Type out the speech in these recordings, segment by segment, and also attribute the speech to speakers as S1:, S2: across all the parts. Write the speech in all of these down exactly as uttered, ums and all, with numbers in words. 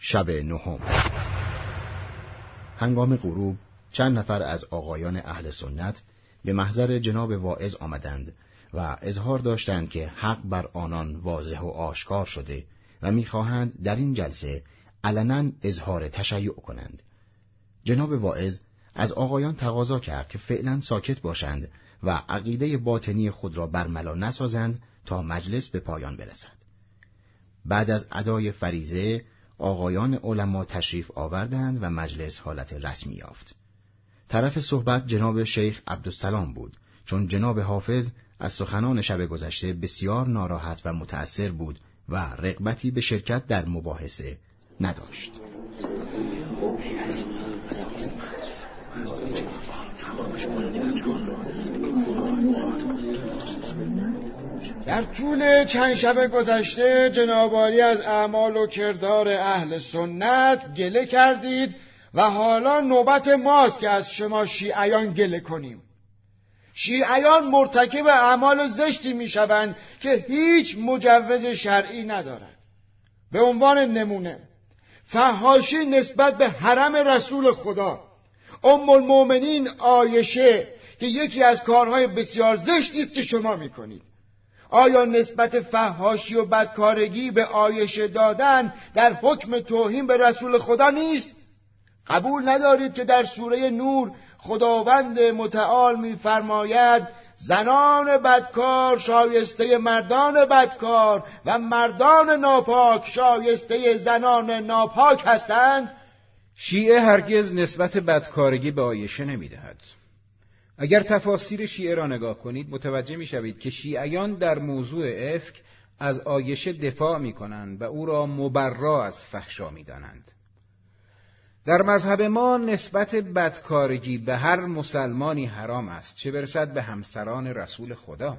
S1: شب نهم. هنگام غروب چند نفر از آقایان اهل سنت به محضر جناب واعظ آمدند و اظهار داشتند که حق بر آنان واضح و آشکار شده و می‌خواهند در این جلسه علنا اظهار تشیع کنند. جناب واعظ از آقایان تقاضا کرد که فعلا ساکت باشند و عقیده باطنی خود را برملا نسازند تا مجلس به پایان برسد. بعد از ادای فریضه آقایان علما تشریف آوردند و مجلس حالت رسمی یافت. طرف صحبت جناب شیخ عبدالسلام بود، چون جناب حافظ از سخنان شب گذشته بسیار ناراحت و متأثر بود و رغبتی به شرکت در مباحثه نداشت.
S2: در طول چند شب گذشته جناب عالی از اعمال و کردار اهل سنت گله کردید و حالا نوبت ماست که از شما شیعیان گله کنیم. شیعیان مرتکب اعمال زشتی میشوند که هیچ مجوز شرعی ندارند. به عنوان نمونه فحاشی نسبت به حرم رسول خدا، ام المؤمنین عایشه که یکی از کارهای بسیار زشتی است که شما میکنید. آیا نسبت فحاشی و بدکارگی به عایشه دادن در حکم توهین به رسول خدا نیست؟ قبول ندارید که در سوره نور خداوند متعال می‌فرماید زنان بدکار شایسته مردان بدکار و مردان ناپاک شایسته زنان ناپاک هستند؟
S3: شیعه هرگز نسبت بدکارگی به عایشه نمی‌دهد. اگر تفاسیر شیعه را نگاه کنید متوجه می‌شوید که شیعیان در موضوع افک از عایشه دفاع می‌کنند و او را مبرا از فحشا می‌دانند. در مذهب ما نسبت بدکارگی به هر مسلمانی حرام است، چه برسد به همسران رسول خدا.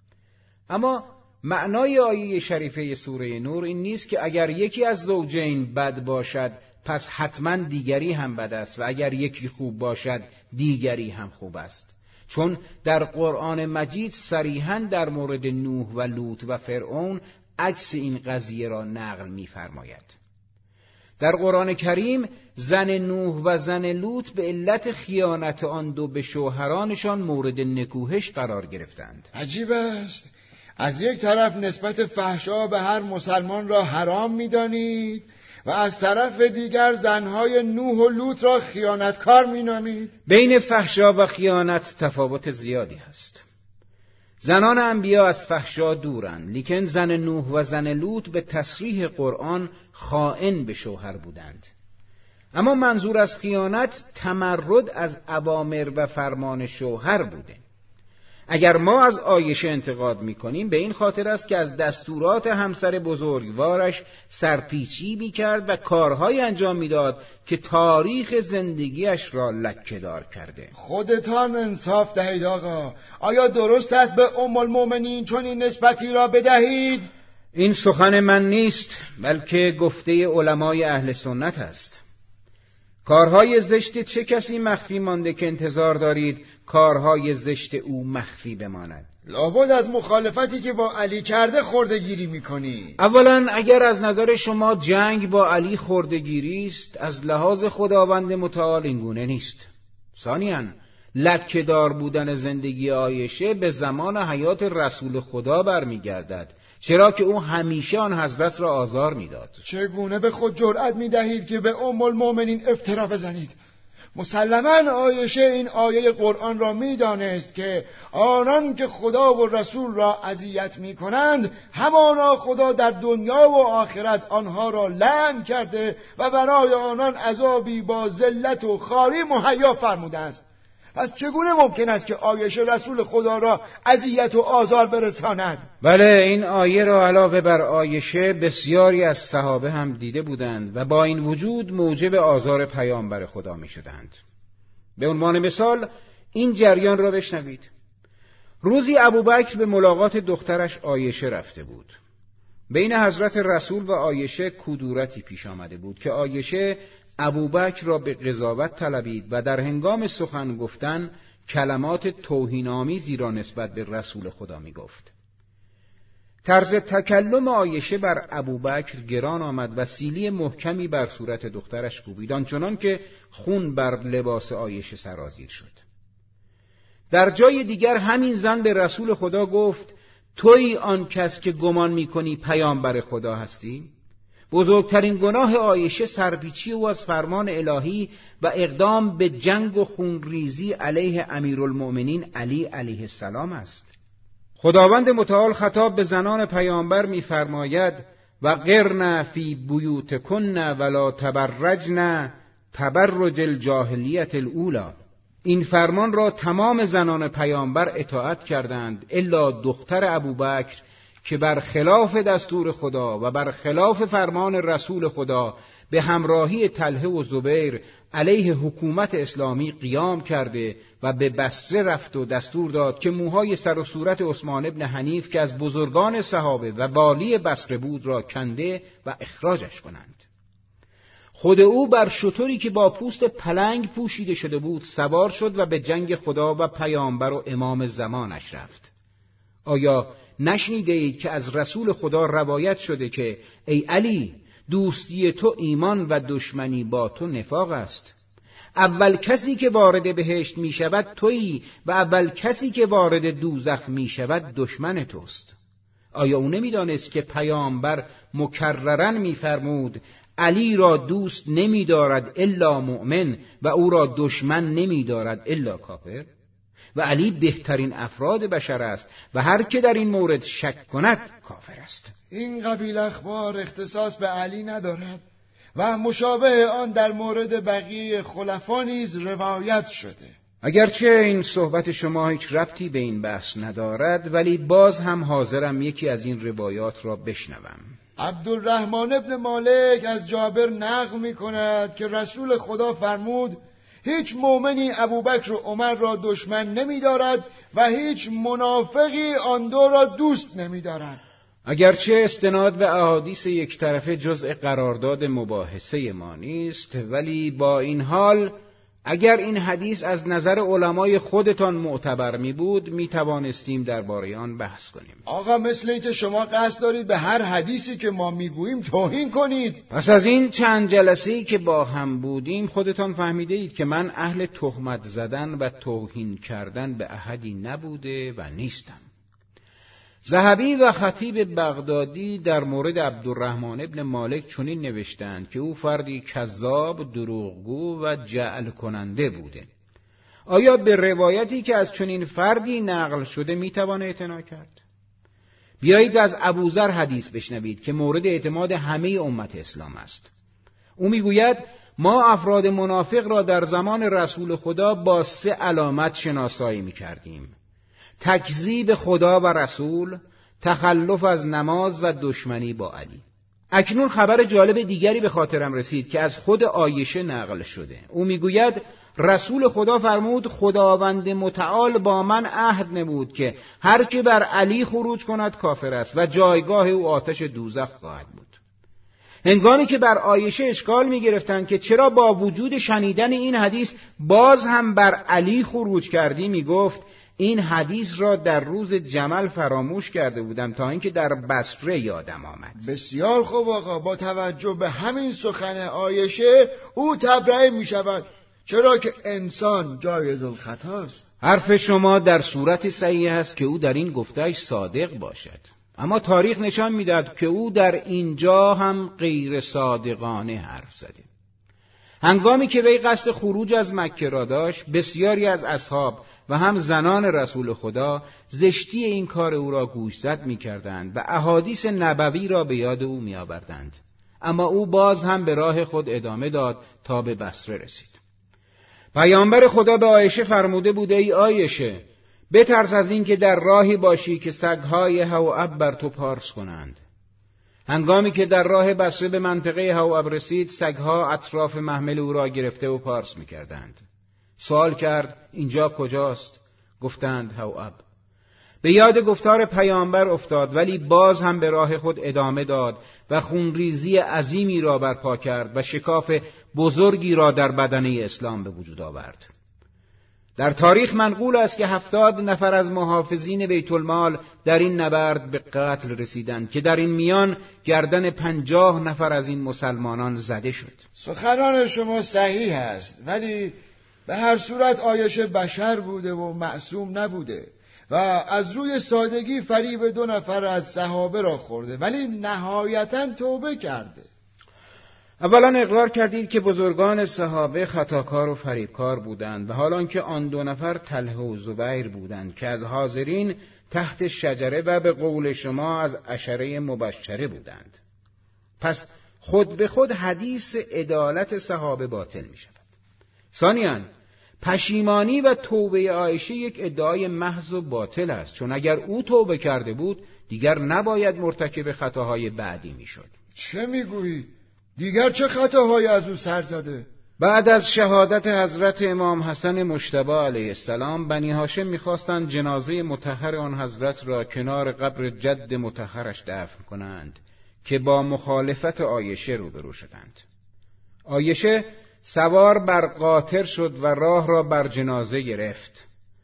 S3: اما معنای آیه شریفه سوره نور این نیست که اگر یکی از زوجین بد باشد پس حتما دیگری هم بد است و اگر یکی خوب باشد دیگری هم خوب است، چون در قرآن مجید صریحاً در مورد نوح و لوط و فرعون عکس این قضیه را نقل می‌فرماید. در قرآن کریم زن نوح و زن لوط به علت خیانت آن دو به شوهرانشان مورد نکوهش قرار گرفتند.
S2: عجیب است، از یک طرف نسبت فحشا به هر مسلمان را حرام می‌دانید و از طرف دیگر زنهای نوح و لوط را خیانتکار می‌نامید.
S3: بین فحشا و خیانت تفاوت زیادی هست. زنان انبیا از فحشا دورند، لیکن زن نوح و زن لوط به تصریح قرآن خائن به شوهر بودند. اما منظور از خیانت تمرد از اوامر و فرمان شوهر بوده. اگر ما از عایشه انتقاد می‌کنیم به این خاطر است که از دستورات همسر بزرگوارش سرپیچی می‌کرد و کارهای انجام می‌داد که تاریخ زندگیش را لکه‌دار کرده.
S2: خودتان انصاف دهید آقا، آیا درست است به ام المؤمنین چون این نسبتی را بدهید؟
S3: این سخن من نیست، بلکه گفته علمای اهل سنت است. کارهای زشت چه کسی مخفی مانده که انتظار دارید کارهای زشت او مخفی بماند؟
S2: لابد از مخالفتی که با علی کرده خردگیری میکنی.
S3: اولا اگر از نظر شما جنگ با علی خردگیری است، از لحاظ خداوند متعال این گونه نیست. ثانیاً لکه‌دار بودن زندگی عایشه به زمان حیات رسول خدا برمیگردد، چرا که او همیشه آن حضرت را آزار میداد.
S2: چگونه به خود جرأت میدهید که به ام المؤمنین افترا بزنید؟ مسلماً عایشه این آیه قرآن را میدانست که آنان که خدا و رسول را اذیت میکنند همانا خدا در دنیا و آخرت آنها را لعن کرده و برای آنان عذابی با ذلت و خواری مهیا فرموده است. پس چگونه ممکن است که عایشه رسول خدا را اذیت و آزار برساند؟
S3: بله، این آیه را علاوه بر عایشه بسیاری از صحابه هم دیده بودند و با این وجود موجب آزار پیامبر خدا می شدند. به عنوان مثال این جریان را بشنوید. روزی ابوبکر به ملاقات دخترش عایشه رفته بود. بین حضرت رسول و عایشه کدورتی پیش آمده بود که عایشه ابوبکر را به قضاوت طلبید و در هنگام سخن گفتن کلمات توهین‌آمیزی را نسبت به رسول خدا می گفت. طرز تکلم عایشه بر ابوبکر گران آمد و سیلی محکمی بر صورت دخترش کوبید، آنچنان که خون بر لباس عایشه سرازیر شد. در جای دیگر همین زن به رسول خدا گفت: تویی آن کس که گمان می‌کنی پیامبر خدا هستی؟ بزرگترین گناه عایشه سرپیچی او از فرمان الهی و اقدام به جنگ و خونریزی علیه امیرالمؤمنین علی علیه السلام است. خداوند متعال خطاب به زنان پیامبر می‌فرماید: و قرن فی بیوتکن ولا تبرجن تبرج الجاهلیت الاولی. این فرمان را تمام زنان پیامبر اطاعت کردند الا دختر ابوبکر که بر خلاف دستور خدا و بر خلاف فرمان رسول خدا به همراهی طلحه و زبیر علیه حکومت اسلامی قیام کرده و به بصره رفت و دستور داد که موهای سر و صورت عثمان ابن حنیف که از بزرگان صحابه و والی بصره بود را کنده و اخراجش کنند. خود او بر شتری که با پوست پلنگ پوشیده شده بود سوار شد و به جنگ خدا و پیامبر و امام زمانش رفت. آیا نشنیده اید که از رسول خدا روایت شده که ای علی، دوستی تو ایمان و دشمنی با تو نفاق است؟ اول کسی که وارد بهشت می شود تویی و اول کسی که وارد دوزخ می شود دشمن توست. آیا او نمی دانست که پیامبر مکررن می فرمود علی را دوست نمی دارد الا مؤمن و او را دشمن نمی دارد الا کافر؟ و علی بهترین افراد بشر است و هر که در این مورد شک کند کافر است.
S2: این قبیل اخبار اختصاص به علی ندارد و مشابه آن در مورد بقیه خلفا نیز روایت شده.
S3: اگرچه این صحبت شما هیچ ربطی به این بحث ندارد، ولی باز هم حاضرم یکی از این روایات را بشنوم.
S2: عبدالرحمن ابن مالک از جابر نقل می کند که رسول خدا فرمود: هیچ مؤمنی ابوبکر و عمر را دشمن نمی دارد و هیچ منافقی آن دو را دوست نمی دارد.
S3: اگرچه استناد به احادیث یک طرفه جزء قرارداد مباحثه ما نیست، ولی با این حال اگر این حدیث از نظر علمای خودتان معتبر می بود می توانستیم درباره آن بحث کنیم.
S2: آقا مثل این که شما قصد دارید به هر حدیثی که ما می گوییم توهین کنید.
S3: پس از این چند جلسه‌ای که با هم بودیم خودتان فهمیده اید که من اهل تهمت زدن و توهین کردن به احدی نبوده و نیستم. ذهبی و خطیب بغدادی در مورد عبدالرحمن ابن مالک چنین نوشتند که او فردی کذاب، دروغگو و جعل کننده بوده. آیا به روایتی که از چنین فردی نقل شده میتوان اعتنا کرد؟ بیایید از ابوذر حدیث بشنوید که مورد اعتماد همه امت اسلام است. او میگوید ما افراد منافق را در زمان رسول خدا با سه علامت شناسایی میکردیم: تکذیب خدا و رسول، تخلف از نماز و دشمنی با علی. اکنون خبر جالب دیگری به خاطرم رسید که از خود عایشه نقل شده. او میگوید رسول خدا فرمود خداوند متعال با من عهد نمود که هر که بر علی خروج کند کافر است و جایگاه او آتش دوزخ خواهد بود. هنگامی که بر عایشه اشکال می‌گرفتند که چرا با وجود شنیدن این حدیث باز هم بر علی خروج کردی، میگفت این حدیث را در روز جمل فراموش کرده بودم تا اینکه در بصره یادم آمد.
S2: بسیار خوب آقا، با توجه به همین سخن عایشه او تبرئه می شود، چرا که انسان جایز الخطاست.
S3: حرف شما در صورت صحیح است که او در این گفته‌اش صادق باشد، اما تاریخ نشان می‌دهد که او در اینجا هم غیر صادقانه حرف زده. هنگامی که وی قصد خروج از مکه را داشت، بسیاری از اصحاب و هم زنان رسول خدا زشتی این کار او را گوشزد می‌کردند و احادیث نبوی را به یاد او می‌آوردند، اما او باز هم به راه خود ادامه داد تا به بصره رسید. پیامبر خدا به عایشه فرموده بود ای عایشه، بترس از این که در راهی باشی که سگ‌های هواب بر تو پارس کنند. هنگامی که در راه بصره به منطقه هواب رسید، سگ‌ها اطراف محمل او را گرفته و پارس می‌کردند. سوال کرد اینجا کجاست؟ گفتند هواب. به یاد گفتار پیامبر افتاد، ولی باز هم به راه خود ادامه داد و خونریزی عظیمی را برپا کرد و شکاف بزرگی را در بدنه اسلام به وجود آورد. در تاریخ منقول است که هفتاد نفر از محافظین بیت المال در این نبرد به قتل رسیدند که در این میان گردن پنجاه نفر از این مسلمانان زده شد.
S2: سخنان شما صحیح است، ولی به هر صورت عایشه بشر بوده و معصوم نبوده و از روی سادگی فریب دو نفر از صحابه را خورده، ولی نهایتاً توبه کرده.
S3: اولا اقرار کردید که بزرگان صحابه خطاکار و فریبکار بودند و حالا که آن دو نفر طلحه و زبیر بودند که از حاضرین تحت شجره و به قول شما از عشره مبشره بودند. پس خود به خود حدیث عدالت صحابه باطل می شود. ثانیاً پشیمانی و توبه عایشه یک ادعای محض و باطل است، چون اگر او توبه کرده بود دیگر نباید مرتکب خطاهای بعدی می شد.
S2: چه می گویی؟ دیگر چه خطاهایی از او سر زده؟
S3: بعد از شهادت حضرت امام حسن مجتبی علیه السلام، بنی هاشم می‌خواستند جنازه مطهر آن حضرت را کنار قبر جد مطهرش دفن کنند که با مخالفت عایشه روبرو شدند. عایشه سوار بر قاطر شد و راه را بر جنازه گرفت.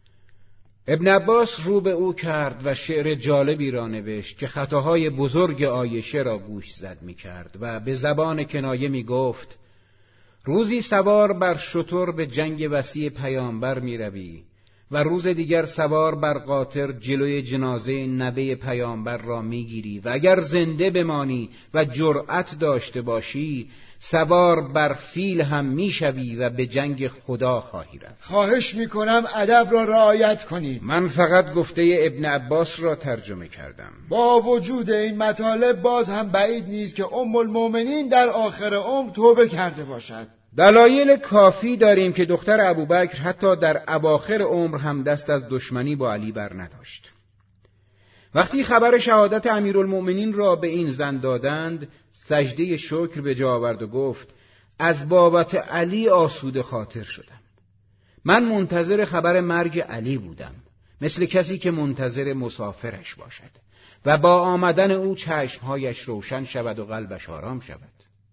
S3: ابن عباس رو به او کرد و شعر جالبی را نوشت که خطاهای بزرگ عایشه را گوش زد می کرد و به زبان کنایه می گفت: روزی سوار بر شتر به جنگ وسیع پیامبر می روی و روز دیگر سوار بر قاطر جلوی جنازه نبی پیامبر را می گیری و اگر زنده بمانی و جرأت داشته باشی سوار بر فیل هم می شوی و به جنگ خدا خواهی رفت.
S2: خواهش می کنم ادب را رعایت کنید.
S3: من فقط گفته ابن عباس را ترجمه کردم.
S2: با وجود این مطالب باز هم بعید نیست که ام المؤمنین در آخر عمر توبه کرده باشد.
S3: دلایل کافی داریم که دختر ابوبکر حتی در اواخر عمر هم دست از دشمنی با علی بر نداشت. وقتی خبر شهادت امیرالمؤمنین را به این زن دادند، سجده شکر به جا آورد و گفت: از بابت علی آسوده خاطر شدم. من منتظر خبر مرگ علی بودم، مثل کسی که منتظر مسافرش باشد و با آمدن او چشمهایش روشن شود و قلبش آرام شود.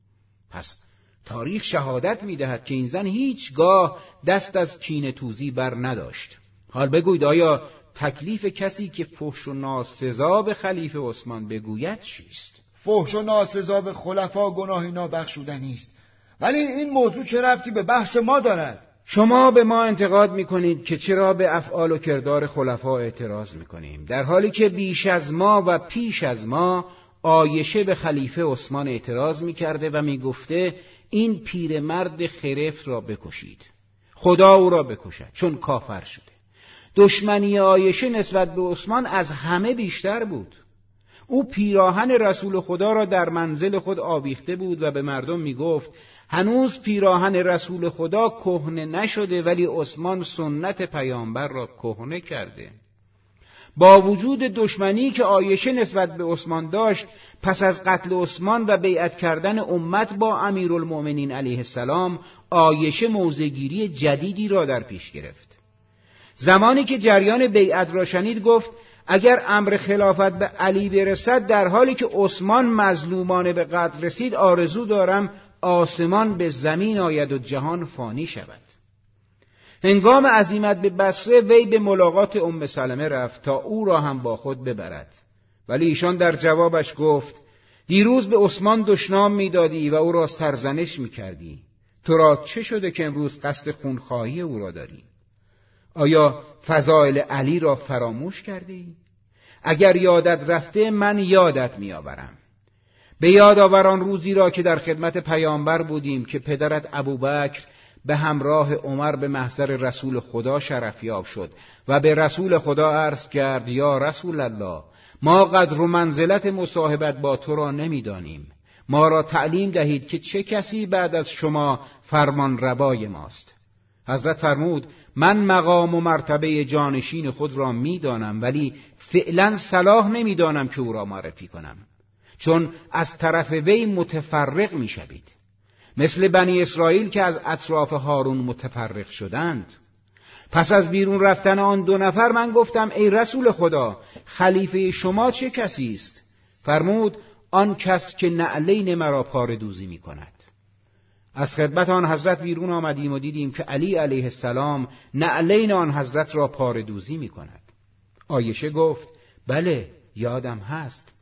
S3: پس تاریخ شهادت می‌دهد که این زن هیچگاه دست از کینه توزی بر نداشت. حال بگویید آیا تکلیف کسی که فحش و ناسزا به خلیفه عثمان بگوید چیست؟
S2: فحش و ناسزا به خلفا گناهی نابخشودنی است، ولی این موضوع چه ربطی به بحث ما دارد؟
S3: شما به ما انتقاد می‌کنید که چرا به افعال و کردار خلفا اعتراض می‌کنیم، در حالی که بیش از ما و پیش از ما عایشه به خلیفه عثمان اعتراض می‌کرده و می‌گفته این پیرمرد خرفت را بکشید، خدا او را بکشد چون کافر شده. دشمنی عایشه نسبت به عثمان از همه بیشتر بود. او پیراهن رسول خدا را در منزل خود آویخته بود و به مردم میگفت هنوز پیراهن رسول خدا کهنه نشده، ولی عثمان سنت پیامبر را کهنه کرده. با وجود دشمنی که عایشه نسبت به عثمان داشت، پس از قتل عثمان و بیعت کردن امت با امیرالمؤمنین علیه السلام، عایشه موضع‌گیری جدیدی را در پیش گرفت. زمانی که جریان بیعت را شنید گفت اگر امر خلافت به علی برسد، در حالی که عثمان مظلومانه به قتل رسید، آرزو دارم آسمان به زمین آید و جهان فانی شود. هنگام عزیمت به بصره وی به ملاقات ام سلمه رفت تا او را هم با خود ببرد، ولی ایشان در جوابش گفت دیروز به عثمان دشنام می‌دادی و او را سرزنش می‌کردی، تو را چه شده که امروز قصد خونخواهی او را داری؟ آیا فضائل علی را فراموش کردی؟ اگر یادت رفته من یادت می‌آورم. به یاد آور آن روزی را که در خدمت پیامبر بودیم که پدرت ابوبکر به همراه عمر به محضر رسول خدا شرفیاب شد و به رسول خدا عرض کرد یا رسول الله، ما قدر و منزلت مصاحبت با تو را نمی‌دانیم، ما را تعلیم دهید که چه کسی بعد از شما فرمان روای ماست. حضرت فرمود من مقام و مرتبه جانشین خود را می‌دانم، ولی فعلا صلاح نمی‌دانم که او را معرفی کنم، چون از طرف وی متفرق می‌شوید، مثل بنی اسرائیل که از اطراف هارون متفرق شدند. پس از بیرون رفتن آن دو نفر من گفتم ای رسول خدا، خلیفه شما چه کسی است؟ فرمود آن کس که نعلین مرا پاره دوزی می کند. از خدمت آن حضرت بیرون آمدیم و دیدیم که علی علیه السلام نعلین آن حضرت را پاردوزی می کند. عایشه گفت بله یادم هست.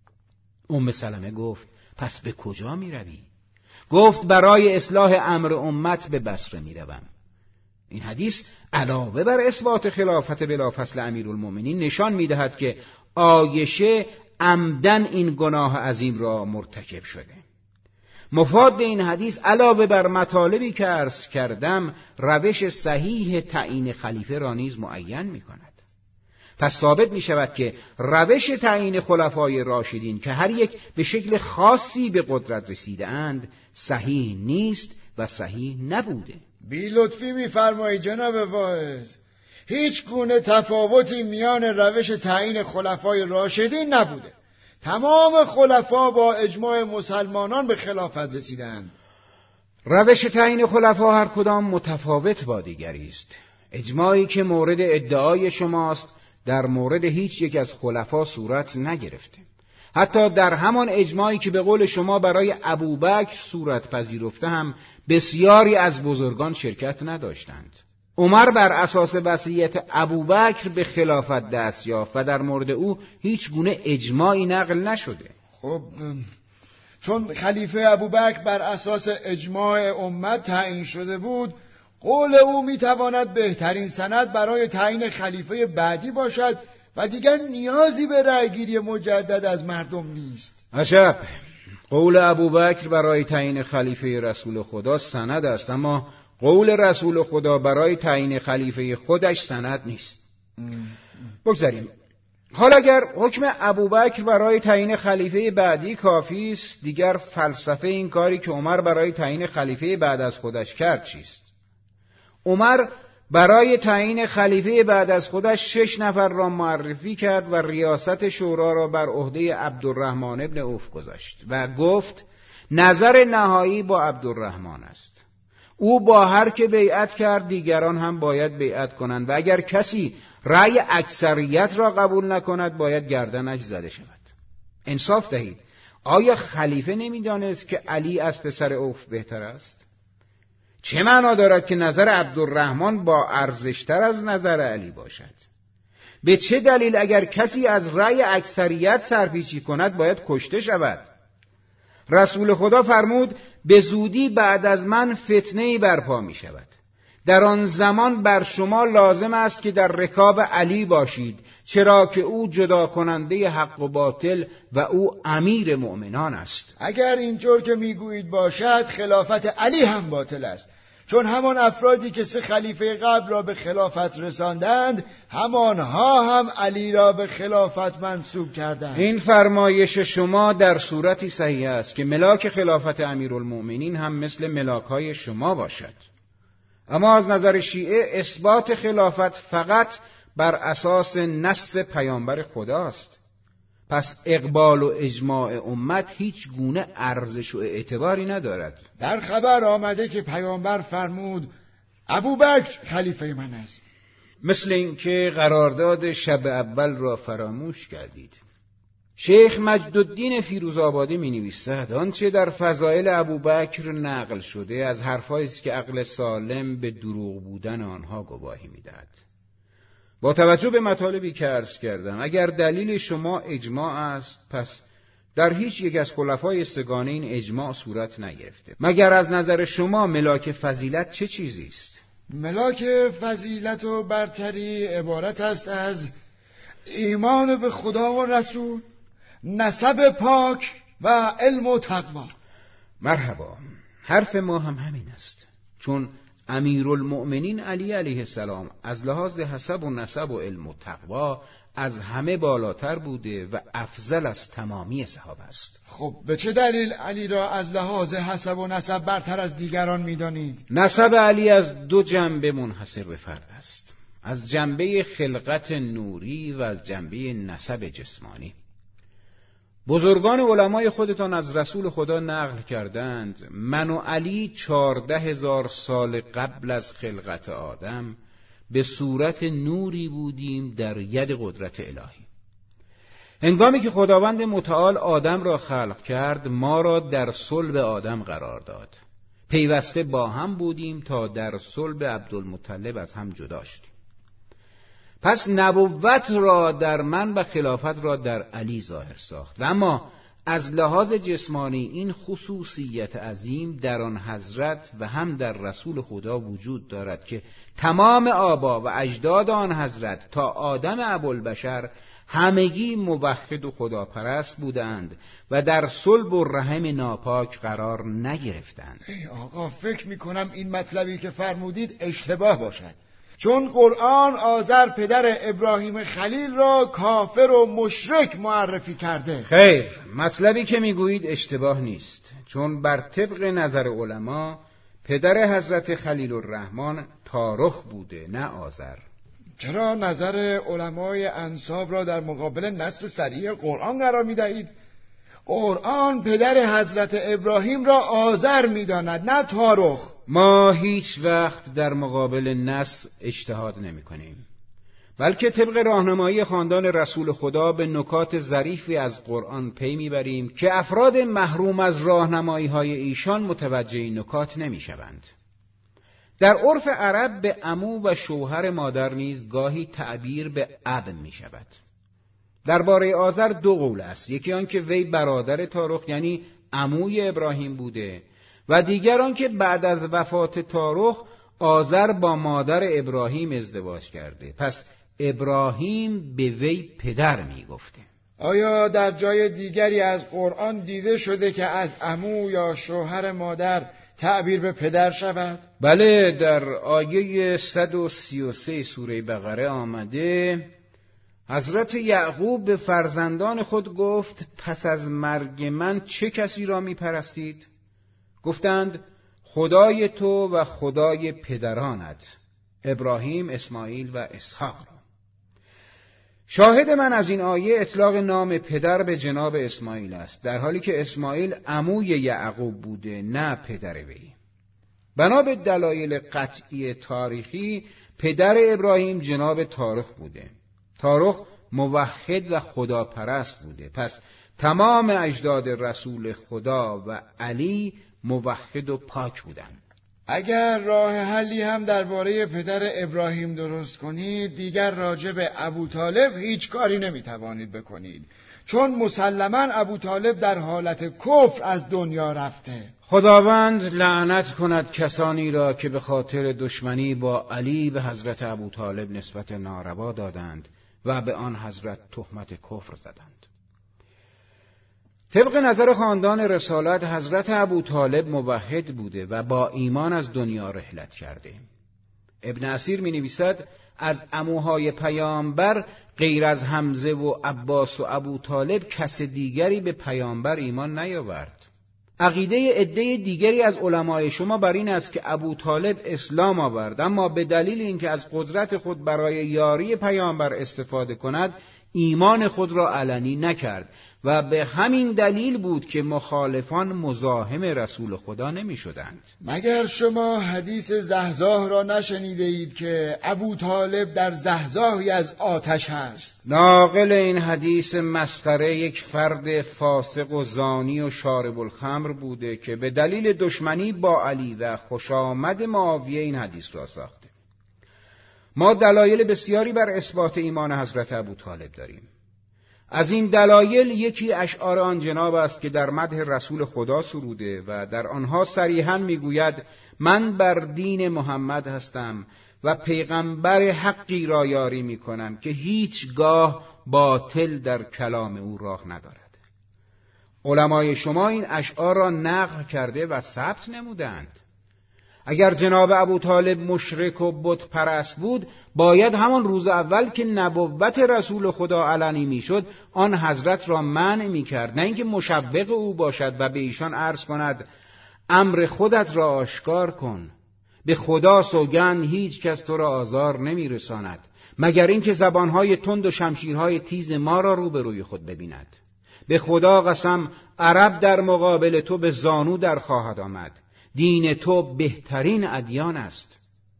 S3: ام سلمه گفت پس به کجا می روی؟ گفت برای اصلاح امر امت به بصره می روم. این حدیث علاوه بر اثبات خلافت بلافصل امیرالمؤمنین نشان می دهد که عایشه عمدن این گناه عظیم را مرتکب شده. مفاد این حدیث علاوه بر مطالبی که عرض کردم روش صحیح تعیین خلیفه را نیز معین می کند. پس ثابت می شود که روش تعیین خلفای راشدین که هر یک به شکل خاصی به قدرت رسیده اند صحیح نیست و صحیح نبوده.
S2: بی لطفی می فرمایید جناب واعظ، هیچ گونه تفاوتی میان روش تعیین خلفای راشدین نبوده. تمام خلفا با اجماع مسلمانان به خلافت رسیدند.
S3: روش تعیین خلفا هر کدام متفاوت با دیگری است. اجماعی که مورد ادعای شماست در مورد هیچ یک از خلفا صورت نگرفته. حتی در همان اجماعی که به قول شما برای ابوبکر صورت پذیرفته هم بسیاری از بزرگان شرکت نداشتند. عمر بر اساس وصیت ابوبکر به خلافت دست یافت و در مورد او هیچ گونه اجماعی نقل نشده.
S2: خب چون خلیفه ابوبکر بر اساس اجماع امت تعیین شده بود، قول او میتواند بهترین سند برای تعیین خلیفه بعدی باشد و دیگر نیازی به رأیگیری مجدد از مردم نیست.
S3: عجب، قول ابوبکر برای تعیین خلیفه رسول خدا سند است، اما قول رسول خدا برای تعیین خلیفه خودش سند نیست. بگذاریم. حال اگر حکم ابوبکر برای تعیین خلیفه بعدی کافی است، دیگر فلسفه این کاری که عمر برای تعیین خلیفه بعد از خودش کرد چیست؟ عمر برای تعیین خلیفه بعد از خودش شش نفر را معرفی کرد و ریاست شورا را بر عهده عبدالرحمن ابن عوف گذاشت و گفت نظر نهایی با عبدالرحمن است. او با هر که بیعت کرد دیگران هم باید بیعت کنند و اگر کسی رأی اکثریت را قبول نکند باید گردنش زده شود. انصاف دهید، آیا خلیفه نمی‌دانست که علی از پسر عوف بهتر است؟ چه معنا دارد که نظر عبدالرحمن با ارزشتر از نظر علی باشد؟ به چه دلیل اگر کسی از رأی اکثریت سرپیچی کند باید کشته شود؟ رسول خدا فرمود به زودی بعد از من فتنه‌ای برپا می شود. در آن زمان بر شما لازم است که در رکاب علی باشید، چرا که او جدا کننده حق و باطل و او امیر مؤمنان است.
S2: اگر اینطور که میگویید باشد، خلافت علی هم باطل است، چون همان افرادی که سه خلیفه قبل را به خلافت رساندند همانها هم علی را به خلافت منصوب کردند.
S3: این فرمایش شما در صورتی صحیح است که ملاک خلافت امیرالمؤمنین هم مثل ملاکهای شما باشد. اما از نظر شیعه اثبات خلافت فقط بر اساس نص پیامبر خداست. پس اقبال و اجماع امت هیچ گونه ارزش و اعتباری ندارد.
S2: در خبر آمده که پیامبر فرمود ابوبکر خلیفه من است.
S3: مثل اینکه قرارداد شب اول را فراموش کردید. شیخ مجدالدین فیروزآبادی می نویسد آنچه در فضائل ابوبکر نقل شده از حرفایی است که عقل سالم به دروغ بودن آنها گواهی می دهد. با توجه به مطالبی که عرض کردم، اگر دلیل شما اجماع است، پس در هیچ یک از خلفای سگانه این اجماع صورت نگرفته. مگر از نظر شما ملاک فضیلت چه چیزی است؟
S2: ملاک فضیلت و برتری عبارت است از ایمان به خدا و رسول، نسب پاک و علم و تقوا.
S3: مرحبا، حرف ما هم همین است، چون امیرالمؤمنین علی علیه السلام از لحاظ حسب و نسب و علم و تقوا از همه بالاتر بوده و افضل از تمامی صحابه است.
S2: خب به چه دلیل علی را از لحاظ حسب و نسب برتر از دیگران می‌دانید؟
S3: نسب علی از دو جنبه منحصر به فرد است، از جنبه خلقت نوری و از جنبه نسب جسمانی. بزرگان علمای خودتان از رسول خدا نقل کردند من و علی چارده هزار سال قبل از خلقت آدم به صورت نوری بودیم در ید قدرت الهی. هنگامی که خداوند متعال آدم را خلق کرد ما را در صلب آدم قرار داد. پیوسته با هم بودیم تا در صلب عبدالمطلب از هم جدا شدیم. پس نبوت را در من و خلافت را در علی ظاهر ساخت. و اما از لحاظ جسمانی این خصوصیت عظیم در آن حضرت و هم در رسول خدا وجود دارد که تمام آبا و اجداد آن حضرت تا آدم ابوالبشر همگی موحد و خداپرست بودند و در صلب و رحم ناپاک قرار نگرفتند.
S2: ای آقا، فکر میکنم این مطلبی که فرمودید اشتباه باشد، چون قرآن آذر پدر ابراهیم خلیل را کافر و مشرک معرفی کرده.
S3: خیر، مطلبی که میگویید اشتباه نیست، چون بر طبق نظر علما پدر حضرت خلیل الرحمن تارخ بوده نه آذر.
S2: چرا نظر علمای انساب را در مقابل نص صریح قرآن قرار میدهید؟ قرآن پدر حضرت ابراهیم را آذر میداند نه تارخ.
S3: ما هیچ وقت در مقابل نص اجتهاد نمی کنیم، بلکه طبق راهنمایی خاندان رسول خدا به نکات ظریفی از قرآن پی میبریم که افراد محروم از راهنمایی های ایشان متوجه این نکات نمی شوند. در عرف عرب به عمو و شوهر مادر نیز گاهی تعبیر به اب می شود. درباره آذر دو قول است، یکی آن که وی برادر تارخ یعنی عموی ابراهیم بوده و دیگر آن که بعد از وفات تارخ آذر با مادر ابراهیم ازدواج کرده، پس ابراهیم به وی پدر می گفته.
S2: آیا در جای دیگری از قرآن دیده شده که از عمو یا شوهر مادر تعبیر به پدر شود؟
S3: بله، در آیه صد و سی و سه سوره بقره آمده حضرت یعقوب به فرزندان خود گفت پس از مرگ من چه کسی را می پرستید؟ گفتند خدای تو و خدای پدرانت، ابراهیم، اسماعیل و اسحاق را. شاهد من از این آیه اطلاق نام پدر به جناب اسماعیل است، در حالی که اسماعیل عموی یعقوب بوده نه پدر وی. بنا به دلایل قطعی تاریخی پدر ابراهیم جناب تارخ بوده. تارخ موحد و خداپرست بوده، پس تمام اجداد رسول خدا و علی موحد و پاک بودند.
S2: اگر راه حلی هم درباره پدر ابراهیم درست کنید، دیگر راجع به ابوطالب هیچ کاری نمیتوانید بکنید، چون مسلماً ابوطالب در حالت کفر از دنیا رفته.
S3: خداوند لعنت کند کسانی را که به خاطر دشمنی با علی به حضرت ابوطالب نسبت ناروا دادند و به آن حضرت تهمت کفر زدند. طبق نظر خاندان رسالت حضرت ابوطالب موحد بوده و با ایمان از دنیا رحلت کرده. ابن اسیر می نویسد از عموهای پیامبر غیر از حمزه و عباس و ابوطالب کس دیگری به پیامبر ایمان نیاورد. عقیده عده دیگری از علمای شما بر این است که ابوطالب اسلام آورد، اما به دلیل اینکه از قدرت خود برای یاری پیامبر استفاده کند ایمان خود را علنی نکرد و به همین دلیل بود که مخالفان مزاحم رسول خدا نمی شدند.
S2: مگر شما حدیث زحزاه را نشنیده اید که ابوطالب در زحزاهی از آتش هست؟
S3: ناقل این حدیث مسخره یک فرد فاسق و زانی و شارب الخمر بوده که به دلیل دشمنی با علی و خوشامد معاویه این حدیث را ساخته. ما دلایل بسیاری بر اثبات ایمان حضرت ابوطالب داریم. از این دلایل یکی اشعار آن جناب است که در مدح رسول خدا سروده و در آنها صریحاً میگوید من بر دین محمد هستم و پیغمبر حقی را یاری میکنم که هیچگاه باطل در کلام او راه ندارد. علمای شما این اشعار را نقل کرده و ثبت نمودند. اگر جناب ابوطالب مشرک و بت پرست بود، باید همان روز اول که نبوت رسول خدا علنی میشد آن حضرت را منع میکرد، نه اینکه مشوق او باشد و به ایشان عرض کند امر خودت را آشکار کن، به خدا سوگند هیچ کس تو را آزار نمیرساند مگر اینکه زبانهای تند و شمشیرهای تیز ما را روبروی خود ببیند. به خدا قسم عرب در مقابل تو به زانو در خواهد آمد، دین تو بهترین ادیان است.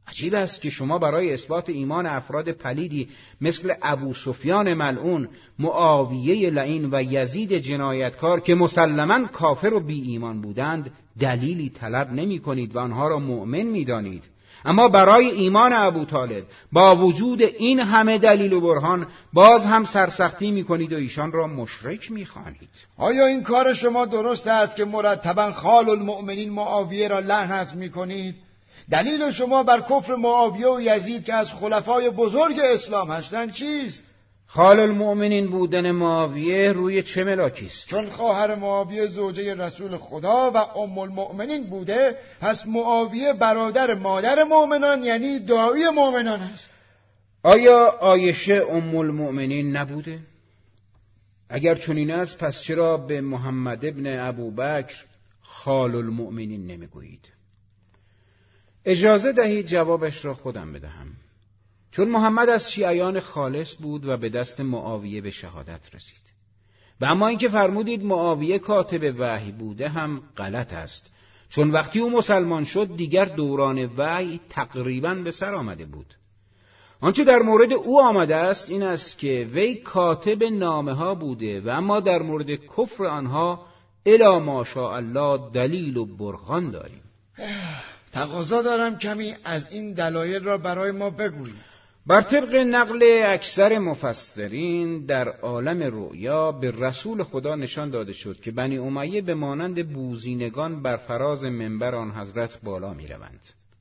S3: عجیب است که شما برای اثبات ایمان افراد پلیدی مثل ابو سفیان ملعون، معاویه لعین و یزید جنایتکار که مسلماً کافر و بی ایمان بودند دلیلی طلب نمی کنید و آنها را مؤمن می دانید، اما برای ایمان ابو طالب با وجود این همه دلیل و برهان باز هم سرسختی می کنید و ایشان را مشرک می خوانید.
S2: آیا این کار شما درست است که مرتباً خال المؤمنین معاویه را لعنت می کنید؟ دلیل شما بر کفر معاویه و یزید که از خلفای بزرگ اسلام هستند چیست؟
S3: خال المؤمنین بودن معاویه روی چه ملاکی است؟
S2: چون خواهر معاویه زوجه رسول خدا و ام المؤمنین بوده، پس معاویه برادر مادر مؤمنان یعنی داعی مؤمنان است.
S3: آیا عایشه ام المؤمنین نبوده؟ اگر چنین است پس چرا به محمد ابن ابوبکر خال المؤمنین نمیگویید؟ اجازه دهید جوابش را خودم بدهم. چون محمد از شیعیان خالص بود و به دست معاویه به شهادت رسید. و اما اینکه فرمودید معاویه کاتب وحی بوده هم غلط است، چون وقتی او مسلمان شد دیگر دوران وحی تقریباً به سر آمده بود. آنچه در مورد او آمده است این است که وی کاتب نامه ها بوده و اما در مورد کفر آنها الی ماشاءالله دلیل و برهان داریم.
S2: تقاضا دارم کمی از این دلایل را برای ما بگویید.
S3: بر طبق نقل اکثر مفسرین در عالم رؤیا به رسول خدا نشان داده شد که بنی امیه به مانند بوزینگان بر فراز منبر آن حضرت بالا می روند.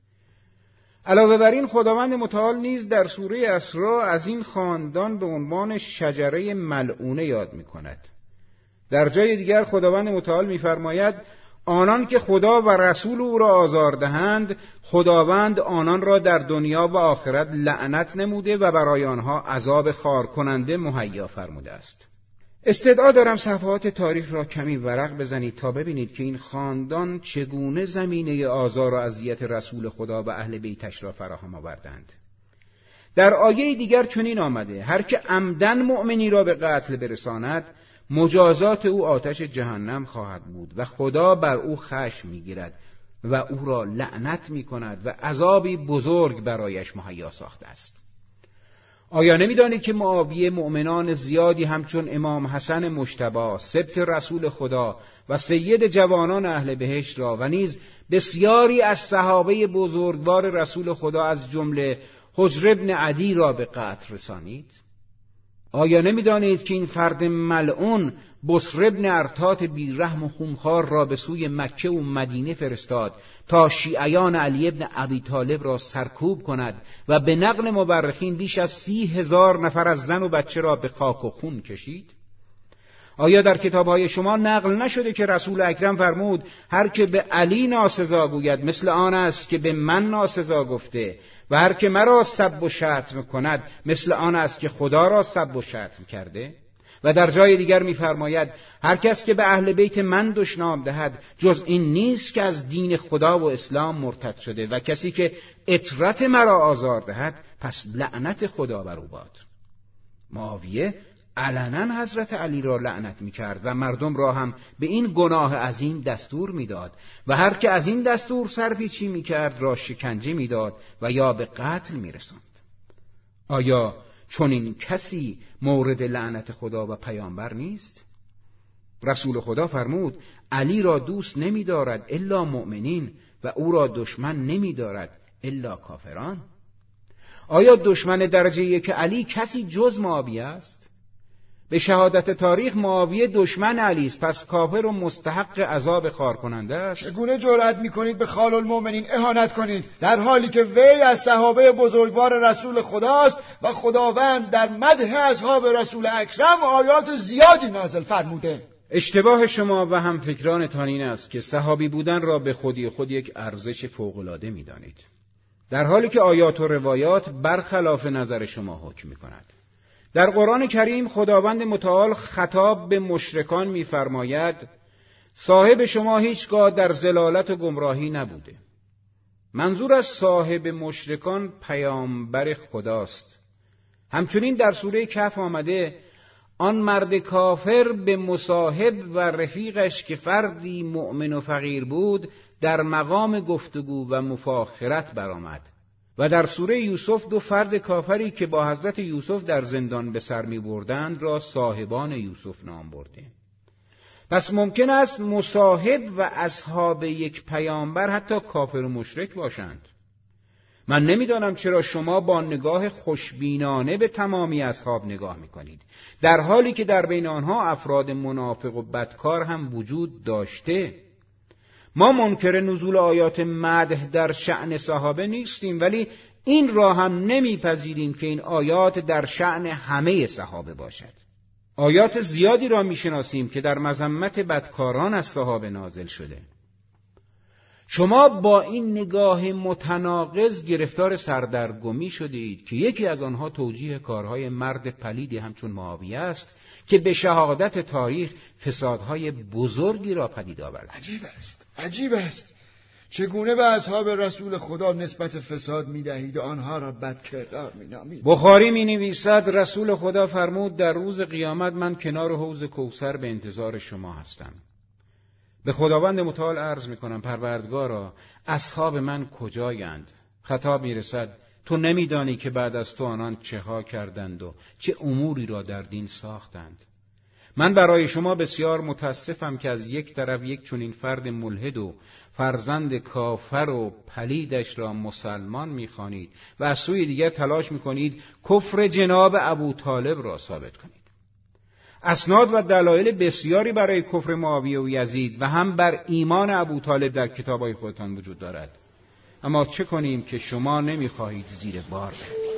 S3: علاوه بر این خداوند متعال نیز در سوره اسراء از این خاندان به عنوان شجره ملعونه یاد می کند. در جای دیگر خداوند متعال می فرماید آنان که خدا و رسول او را آزار دهند خداوند آنان را در دنیا و آخرت لعنت نموده و برای آنها عذاب خار کننده مهیا فرموده است. استدعا دارم صفحات تاریخ را کمی ورق بزنید تا ببینید که این خاندان چگونه زمینه آزار و اذیت رسول خدا و اهل بیتش را فراهم آوردند. در آیه دیگر چنین آمده هر که عمدن مؤمنی را به قتل برساند مجازات او آتش جهنم خواهد بود و خدا بر او خشم میگیرد و او را لعنت میکند و عذابی بزرگ برایش مهیا ساخته است. آیا نمیدانید که معاویه مؤمنان زیادی همچون امام حسن مجتبی سبط رسول خدا و سید جوانان اهل بهشت را و نیز بسیاری از صحابه بزرگوار رسول خدا از جمله حجر ابن عدی را به قتل رسانید؟ آیا نمیدانید که این فرد ملعون بصر ابن ارتات بیرحم و خونخوار را به سوی مکه و مدینه فرستاد تا شیعیان علی ابن ابی طالب را سرکوب کند و به نقل مورخین بیش از سی هزار نفر از زن و بچه را به خاک و خون کشید؟ آیا در کتابهای شما نقل نشده که رسول اکرم فرمود هر که به علی ناسزا گوید مثل آن است که به من ناسزا گفته و هر که مرا سب و شتم کند مثل آن است که خدا را سب و شتم کرده؟ و در جای دیگر می‌فرماید هر کس که به اهل بیت من دشنام دهد جز این نیست که از دین خدا و اسلام مرتد شده و کسی که اطرت مرا آزار دهد پس لعنت خدا بر او باد. معاویه علنا حضرت علی را لعنت می‌کرد و مردم را هم به این گناه عظیم دستور می‌داد و هر که از این دستور سرپیچی می‌کرد را شکنجه می‌داد و یا به قتل می‌رساند. آیا چون این کسی مورد لعنت خدا و پیامبر نیست؟ رسول خدا فرمود علی را دوست نمی‌دارد الا مؤمنین و او را دشمن نمی‌دارد الا کافران. آیا دشمن درجه یک علی کسی جز معاویه است؟ به شهادت تاریخ معاویه دشمن علی است، پس کافر و مستحق عذاب خار کننده است.
S2: چگونه جرأت می‌کنید به خال المؤمنین اهانت کنید در حالی که وی از صحابه بزرگوار رسول خداست و خداوند در مدح اصحاب رسول اکرم آیات زیادی نازل فرموده؟
S3: اشتباه شما و هم فکرانتان این است که صحابی بودن را به خودی خود یک ارزش فوق‌العاده می‌دانید، در حالی که آیات و روایات برخلاف نظر شما حکم می‌کند. در قرآن کریم خداوند متعال خطاب به مشرکان می‌فرماید صاحب شما هیچگاه در ضلالت و گمراهی نبوده. منظور از صاحب مشرکان پیامبر خداست. همچنین در سوره کهف آمده آن مرد کافر به مصاحب و رفیقش که فردی مؤمن و فقیر بود در مقام گفتگو و مفاخرت برآمد و در سوره یوسف دو فرد کافری که با حضرت یوسف در زندان به سر می بردند را صاحبان یوسف نام برده. پس ممکن است مصاحب و اصحاب یک پیامبر حتی کافر و مشرک باشند. من نمیدانم چرا شما با نگاه خوشبینانه به تمامی اصحاب نگاه میکنید، در حالی که در بین آنها افراد منافق و بدکار هم وجود داشته. ما منکر نزول آیات مدح در شأن صحابه نیستیم، ولی این را هم نمیپذیریم که این آیات در شأن همه صحابه باشد. آیات زیادی را میشناسیم که در مذمت بدکاران از صحابه نازل شده. شما با این نگاه متناقض گرفتار سردرگمی شدید که یکی از آنها توجیه کارهای مرد پلیدی همچون معاویه است که به شهادت تاریخ فسادهای بزرگی را پدید آورد.
S2: عجیب است، عجیب است. چگونه به اصحاب رسول خدا نسبت فساد می‌دهید و آنها را بدکردار می‌نامید؟
S3: بخاری می‌نویسد رسول خدا فرمود در روز قیامت من کنار حوض کوثر به انتظار شما هستم. به خداوند متعال عرض می‌کنم پروردگارا اصحاب من کجایند؟ خطاب می‌رسد تو نمی‌دانی که بعد از تو آنان چه ها کردند و چه اموری را در دین ساختند. من برای شما بسیار متاسفم که از یک طرف یک چنین فرد ملحد و فرزند کافر و پلیدش را مسلمان می‌خوانید و از سوی دیگر تلاش می‌کنید کفر جناب ابو طالب را ثابت کنید. اسناد و دلایل بسیاری برای کفر معاویه و یزید و هم بر ایمان ابو طالب در کتاب‌های خودتان وجود دارد، اما چه کنیم که شما نمی‌خواهید زیر بار بروید.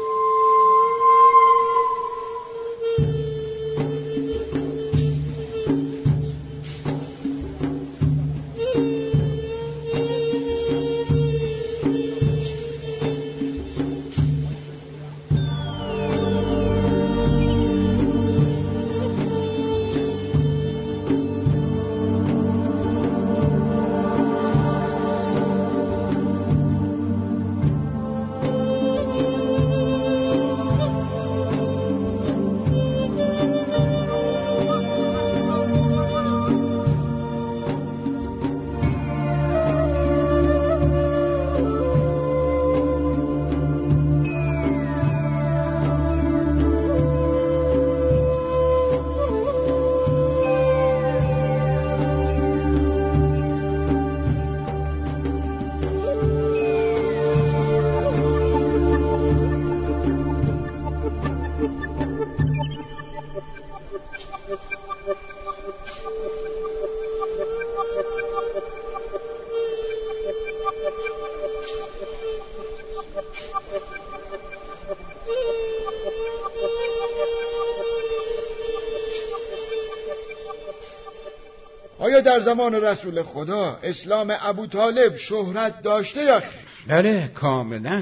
S2: آیا در زمان رسول خدا اسلام ابو طالب شهرت داشته یا خیر؟
S3: بله کاملا.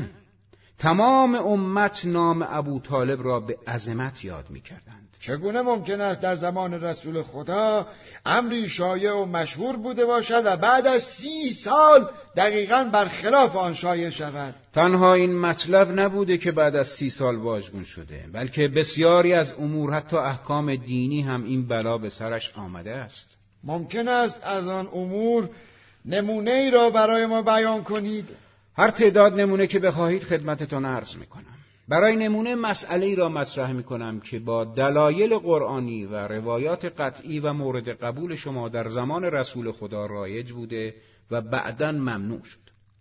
S3: تمام امت نام ابو طالب را به عظمت یاد می کردند.
S2: چگونه ممکن است در زمان رسول خدا امری شایع و مشهور بوده باشد و بعد از سی سال دقیقاً برخلاف آن شایع شود؟
S3: تنها این مطلب نبوده که بعد از سی سال واژگون شده، بلکه بسیاری از امور حتی احکام دینی هم این بلا به سرش آمده است.
S2: ممکن است از آن امور نمونه ای را برای ما بیان کنید؟
S3: هر تعداد نمونه که بخواهید خدمتتان عرض میکنم. برای نمونه مسئله ای را مطرح میکنم که با دلایل قرآنی و روایات قطعی و مورد قبول شما در زمان رسول خدا رایج بوده و بعداً ممنوع شد.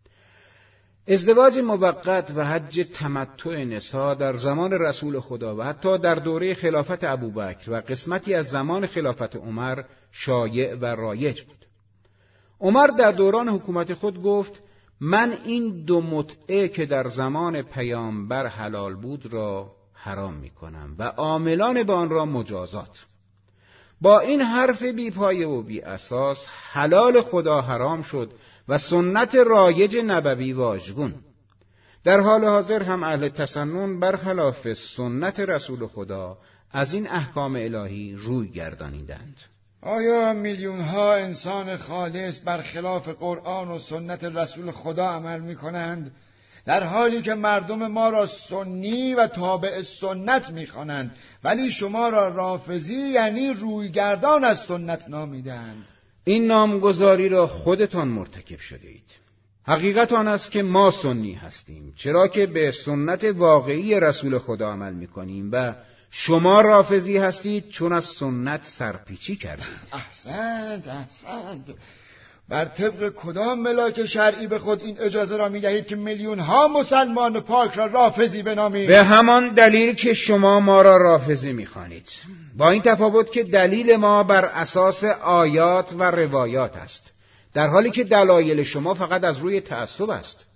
S3: ازدواج موقت و حج تمتع نساء در زمان رسول خدا و حتی در دوره خلافت ابوبکر و قسمتی از زمان خلافت عمر شایع و رایج بود. عمر در دوران حکومت خود گفت من این دو متعه که در زمان پیامبر حلال بود را حرام می کنم و عاملان به آن را مجازات. با این حرف بی پایه و بی اساس حلال خدا حرام شد و سنت رایج نبوی واژگون. در حال حاضر هم اهل تسنن برخلاف سنت رسول خدا از این احکام الهی روی گردانیدند.
S2: آیا میلیون ها انسان خالص برخلاف قرآن و سنت رسول خدا عمل می کنند، در حالی که مردم ما را سنی و تابع سنت می خوانند، ولی شما را رافضی یعنی رویگردان از سنت نامیدند؟
S3: این نامگذاری را خودتان مرتکب شده اید. حقیقت آن است که ما سنی هستیم، چرا که به سنت واقعی رسول خدا عمل می‌کنیم و شما رافضی هستید چون از سنت سرپیچی کردید.
S2: احسنت احسنت. بر طبق کدام ملاک شرعی به خود این اجازه را می‌دهید که میلیون ها مسلمان پاک را رافضی بنامید؟
S3: به همان دلیل که شما ما را رافضی می‌خوانید، با این تفاوت که دلیل ما بر اساس آیات و روایات است، در حالی که دلایل شما فقط از روی تعصب است.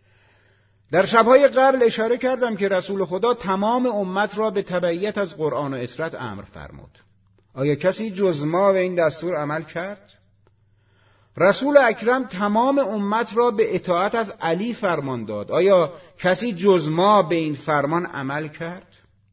S3: در شب‌های قبل اشاره کردم که رسول خدا تمام امت را به تبعیت از قرآن و اطاعت امر فرمود. آیا کسی جز ما به این دستور عمل کرد؟ رسول اکرم تمام امت را به اطاعت از علی فرمان داد. آیا کسی جز ما به این فرمان عمل کرد؟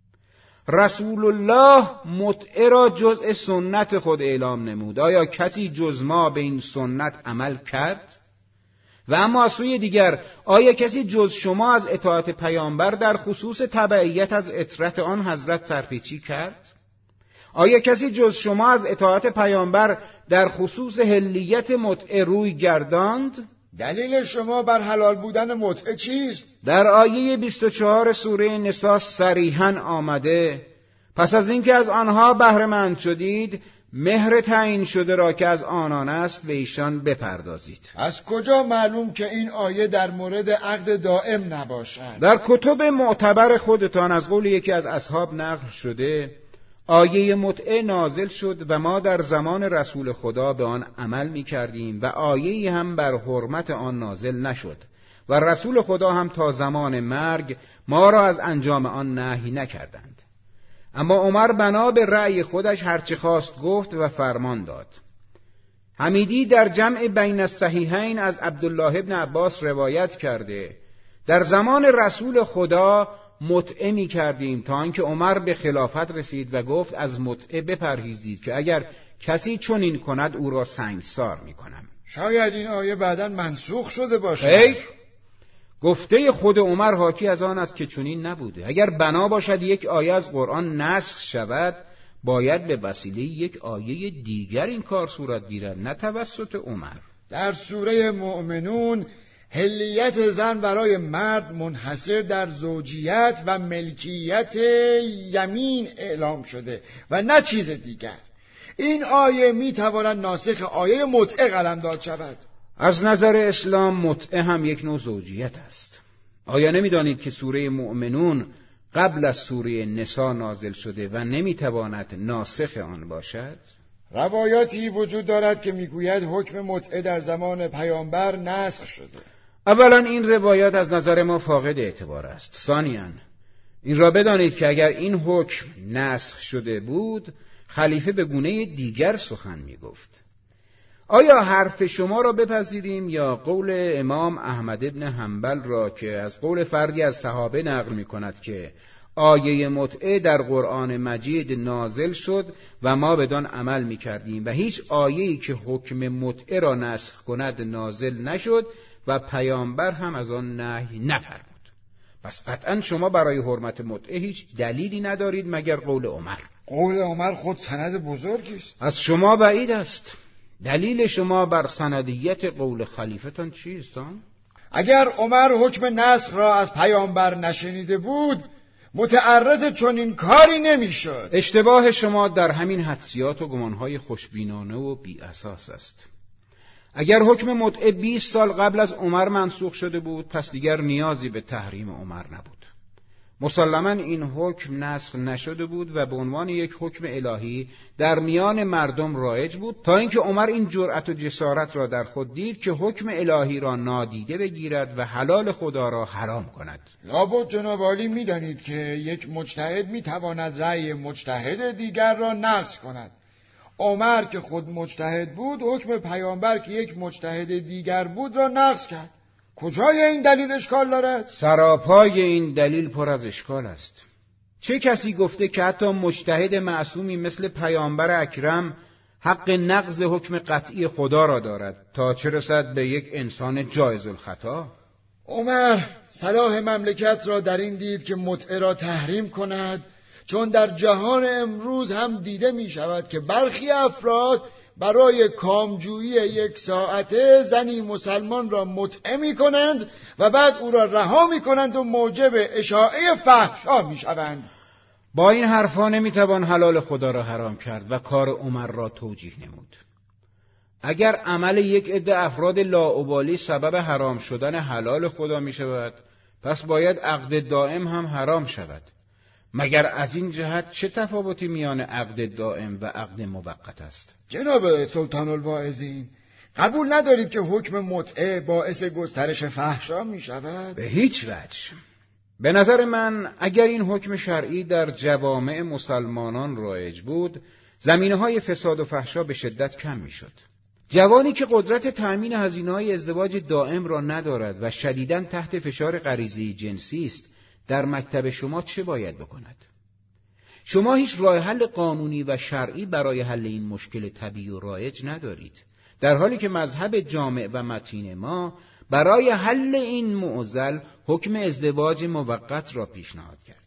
S3: رسول الله متعه را جزء سنت خود اعلام نمود. آیا کسی جز ما به این سنت عمل کرد؟ و اما از سوی دیگر، آیا کسی جز شما از اطاعت پیامبر در خصوص تبعیت از اطرت آن حضرت سرپیچی کرد؟ آیا کسی جز شما از اطاعت پیامبر در خصوص حلیت متعه روی گرداند؟
S2: دلیل شما بر حلال بودن متعه چیست؟
S3: در آیه بیست و چهار سوره نساء صریحاً آمده: پس از اینکه از آنها بهره مند شدید، مهر تعیین شده را که از آنان است به ایشان بپردازید.
S2: از کجا معلوم که این آیه در مورد عقد دائم نباشد؟
S3: در کتب معتبر خودتان از قول یکی از اصحاب نقل شده آیه متعه نازل شد و ما در زمان رسول خدا به آن عمل می کردیم و آیه‌ای هم بر حرمت آن نازل نشد و رسول خدا هم تا زمان مرگ ما را از انجام آن نهی نکردند. اما عمر بنا به رأی خودش هرچه خواست گفت و فرمان داد. حمیدی در جمع بین الصحیحین از عبدالله ابن عباس روایت کرده در زمان رسول خدا متعه می کردیم تا اینکه عمر به خلافت رسید و گفت از متعه بپرهیزید که اگر کسی چنین کند او را سنگسار می کنم.
S2: شاید این آیه بعداً منسوخ شده باشد.
S3: خیر، گفته خود عمر حاکی از آن است که چنین نبوده. اگر بنا باشد یک آیه از قرآن نسخ شود، باید به وسیله یک آیه دیگر این کار صورت گیرد، نه توسط عمر.
S2: در سوره مؤمنون حلیت زن برای مرد منحصر در زوجیت و ملکیت یمین اعلام شده و نه چیز دیگر. این آیه میتواند ناسخ آیه متعه قلمداد شود.
S3: از نظر اسلام متعه هم یک نوع زوجیت است. آیا نمیدانید که سوره مؤمنون قبل از سوره نساء نازل شده و نمیتواند ناسخ آن باشد؟
S2: روایاتی وجود دارد که میگوید حکم متعه در زمان پیامبر نسخ شده.
S3: اولا این روایات از نظر ما فاقد اعتبار است. ثانیاً این را بدانید که اگر این حکم نسخ شده بود، خلیفه به گونه دیگر سخن میگفت. آیا حرف شما را بپذیریم یا قول امام احمد ابن حنبل را که از قول فردی از صحابه نقل می کند که آیه متعه در قرآن مجید نازل شد و ما بدان عمل می کردیم و هیچ آیه‌ای که حکم متعه را نسخ کند نازل نشد و پیامبر هم از آن نهی نفرمود؟ پس قطعا شما برای حرمت متعه هیچ دلیلی ندارید مگر قول عمر.
S2: قول عمر خود سند بزرگی است.
S3: از شما بعید است. دلیل شما بر سندیت قول خلیفتان چیست؟
S2: اگر عمر حکم نسخ را از پیامبر نشنیده بود، متعرض چنین کاری نمیشد.
S3: اشتباه شما در همین حدسیات و گمانهای خوشبینانه و بی اساس است. اگر حکم متعه بیست سال قبل از عمر منسوخ شده بود، پس دیگر نیازی به تحریم عمر نبود. مسلماً این حکم نسخ نشده بود و به عنوان یک حکم الهی در میان مردم رایج بود تا اینکه عمر این جرأت و جسارت را در خود دید که حکم الهی را نادیده بگیرد و حلال خدا را حرام کند.
S2: لابد جناب عالی می‌دانید که یک مجتهد می‌تواند رأی مجتهد دیگر را نقض کند. عمر که خود مجتهد بود، حکم پیامبر که یک مجتهد دیگر بود را نقض کرد. کجای این دلیل اشکال دارد؟
S3: سراپای این دلیل پر از اشکال است. چه کسی گفته که حتی مجتهد معصومی مثل پیامبر اکرم حق نقض حکم قطعی خدا را دارد تا چه رسد به یک انسان جایز الخطا؟
S2: عمر صلاح مملکت را در این دید که متعه را تحریم کند، چون در جهان امروز هم دیده می شود که برخی افراد برای کامجویی یک ساعته زنی مسلمان را متعه می‌کنند و بعد او را رها می‌کنند و موجب اشاعه فحشا می‌شوند.
S3: با این حرفا نمیتوان حلال خدا را حرام کرد و کار عمر را توجیه نمود. اگر عمل یک عده افراد لاابالی سبب حرام شدن حلال خدا می شود، پس باید عقد دائم هم حرام شود. مگر از این جهت چه تفاوتی میان عقد دائم و عقد موقت است؟
S2: جناب سلطان الواعظین، قبول ندارید که حکم متعه باعث گسترش فحشا می شود؟
S3: به هیچ وجه. به نظر من اگر این حکم شرعی در جوامع مسلمانان رایج بود، زمینه‌های فساد و فحشا به شدت کم می‌شد. جوانی که قدرت تأمین هزینه‌های ازدواج دائم را ندارد و شدیداً تحت فشار غریزه جنسی است، در مکتب شما چه باید بکند؟ شما هیچ راه حل قانونی و شرعی برای حل این مشکل طبیعی و رایج ندارید، در حالی که مذهب جامع و متین ما برای حل این معضل حکم ازدواج موقت را پیشنهاد کرده.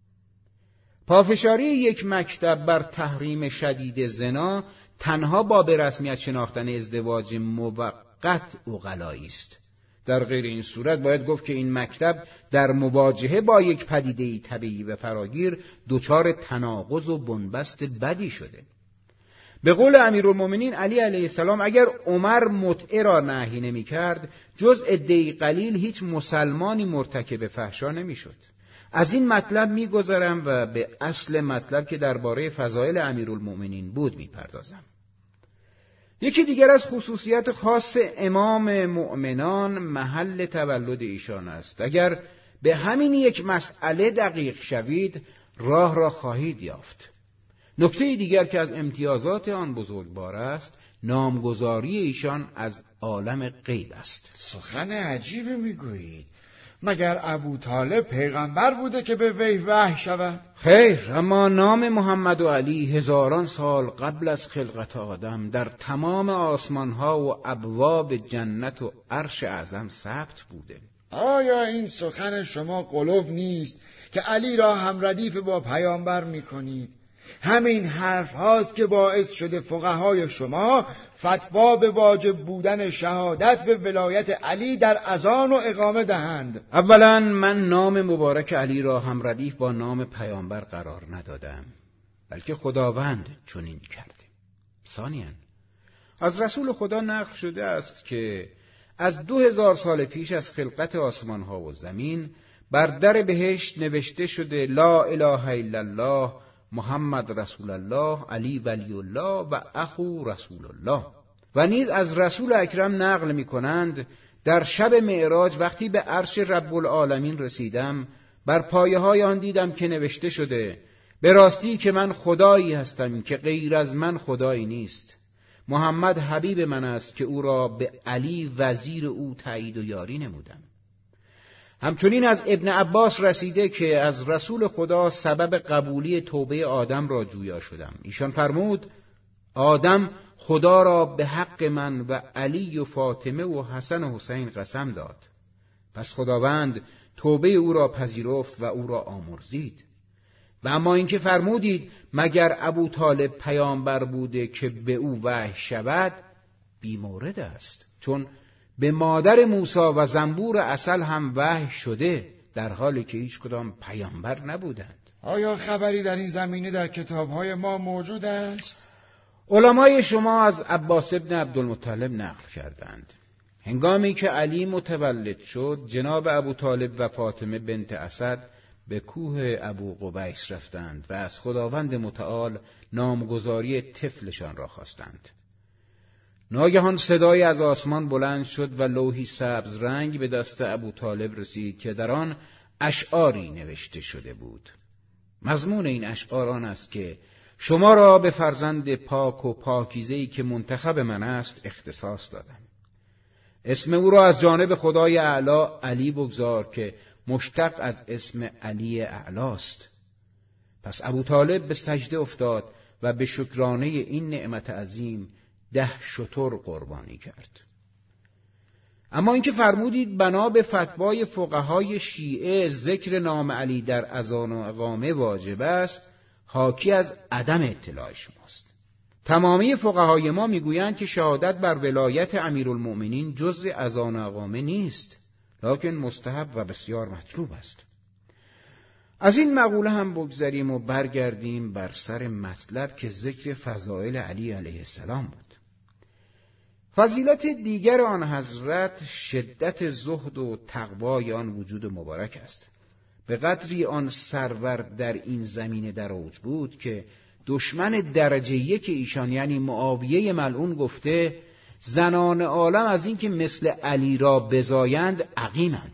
S3: پافشاری یک مکتب بر تحریم شدید زنا تنها با به رسمیت شناختن ازدواج موقت عقلایی است. در غیر این صورت باید گفت که این مکتب در مواجهه با یک پدیده طبیعی و فراگیر دچار تناقض و بنبست بدی شده. به قول امیرالمومنین علی علیه السلام اگر عمر متعه را نهی نمی کرد، جز عده‌ای قلیل هیچ مسلمانی مرتکب فحشا نمی شد. از این مطلب می گذرم و به اصل مطلب که درباره فضائل امیرالمومنین بود می پردازم. یکی دیگر از خصوصیت خاص امام مؤمنان محل تولد ایشان است. اگر به همین یک مسئله دقیق شوید راه را خواهید یافت. نکته دیگر که از امتیازات آن بزرگوار است، نامگذاری ایشان از عالم غیب است.
S2: سخن عجیبی میگویید. مگر ابو طالب پیغمبر بوده که به وحی وحی شود؟
S3: خیر، اما نام محمد و علی هزاران سال قبل از خلقت آدم در تمام آسمانها و ابواب جنت و عرش اعظم ثبت بوده.
S2: آیا این سخن شما قلوب نیست که علی را هم ردیف با پیامبر میکنید؟ همین حرف هاست که باعث شده فقهای شما فتوا به واجب بودن شهادت به ولایت علی در اذان و اقامه دهند.
S3: اولا من نام مبارک علی را هم ردیف با نام پیامبر قرار ندادم، بلکه خداوند چنین کرده. ثانیاً از رسول خدا نقل شده است که از دو هزار سال پیش از خلقت آسمان ها و زمین بر در بهشت نوشته شده لا اله الا الله محمد رسول الله علی ولی الله و اخو رسول الله. و نیز از رسول اکرم نقل می کنند در شب معراج وقتی به عرش رب العالمین رسیدم بر پایه های آن دیدم که نوشته شده به راستی که من خدایی هستم که غیر از من خدایی نیست. محمد حبیب من است که او را به علی وزیر او تایید و یاری نمودم. همچنین از ابن عباس رسیده که از رسول خدا سبب قبولی توبه آدم را جویا شدم. ایشان فرمود آدم خدا را به حق من و علی و فاطمه و حسن و حسین قسم داد. پس خداوند توبه او را پذیرفت و او را آمرزید. و اما اینکه فرمودید مگر ابو طالب پیامبر بوده که به او وحی شود، بیمورد است، چون به مادر موسی و زنبور عسل هم وحی شده در حالی که هیچ کدام پیامبر نبودند.
S2: آیا خبری در این زمینه در کتاب‌های ما موجود است؟
S3: علمای شما از عباس ابن عبدالمطلب نقل کردند. هنگامی که علی متولد شد، جناب ابو طالب و فاطمه بنت اسد به کوه ابو قبیس رفتند و از خداوند متعال نامگذاری طفلشان را خواستند. ناگهان صدای از آسمان بلند شد و لوحی سبز رنگ به دست ابو طالب رسید که در آن اشعاری نوشته شده بود. مضمون این اشعار آن است که شما را به فرزند پاک و پاکیزه‌ای که منتخب من است اختصاص دادم. اسم او را از جانب خدای اعلی علی بگذار که مشتق از اسم علی اعلاست. پس ابو طالب به سجده افتاد و به شکرانه این نعمت عظیم ده شتر قربانی کرد. اما اینکه فرمودید بنا به فتوای فقهای شیعه ذکر نام علی در اذان و اقامه واجب است، حاکی از عدم اطلاع شماست. تمامی فقهای ما میگویند که شهادت بر ولایت امیرالمؤمنین جزء اذان اقامه نیست، لکن مستحب و بسیار مطلوب است. از این مقوله هم بگذریم و برگردیم بر سر مطلب که ذکر فضائل علی علیه السلام بود. فضیلت دیگر آن حضرت شدت زهد و تقوای آن وجود مبارک است. به قدری آن سرور در این زمینه در اوج بود که دشمن درجه یک ایشان یعنی معاویه ملعون گفته زنان عالم از این که مثل علی را بزایند عقیمند.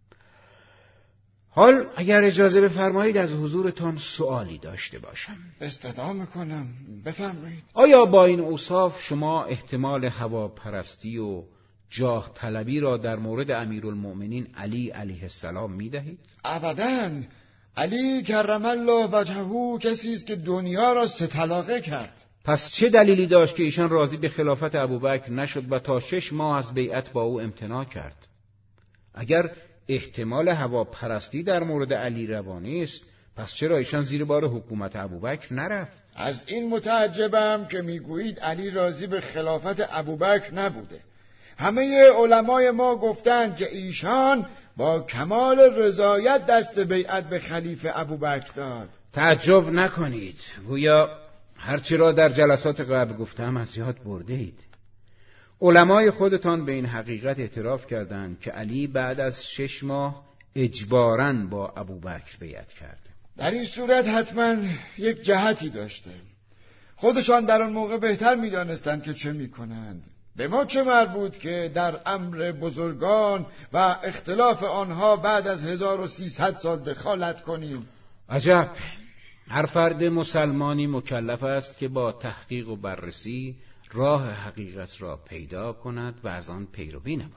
S3: حال اگر اجازه بفرمایید از حضورتان سؤالی داشته باشم.
S2: استدعا میکنم، بفرمایید.
S3: آیا با این اوصاف شما احتمال هواپرستی و جاه طلبی را در مورد امیرالمؤمنین علی علیه السلام میدهید؟
S2: ابداً. علی کرم الله وجهه کسی است که دنیا را سه طلاقه کرد.
S3: پس چه دلیلی داشت که ایشان راضی به خلافت ابوبکر نشد و تا شش ماه از بیعت با او امتناع کرد؟ اگر احتمال هواپرستی در مورد علی روانی است، پس چرا ایشان زیر بار حکومت ابوبکر نرفت؟
S2: از این متعجبم که میگویید علی راضی به خلافت ابوبکر نبوده. همه علمای ما گفتند که ایشان با کمال رضایت دست بیعت به خلیفه ابوبکر داد.
S3: تعجب نکنید، گویا هرچی را در جلسات قبل گفتم از یاد برده اید. علمای خودتان به این حقیقت اعتراف کردند که علی بعد از شش ماه اجباراً با ابوبکر بیعت کرد.
S2: در این صورت حتما یک جهتی داشته. خودشان در آن موقع بهتر می‌دانستند که چه می‌کنند. به ما چه مربوط که در امر بزرگان و اختلاف آنها بعد از هزار و سیصد سال دخالت کنیم؟
S3: عجب. هر فرد مسلمانی مکلف است که با تحقیق و بررسی راه حقیقت را پیدا کند و از آن پیروی نماید.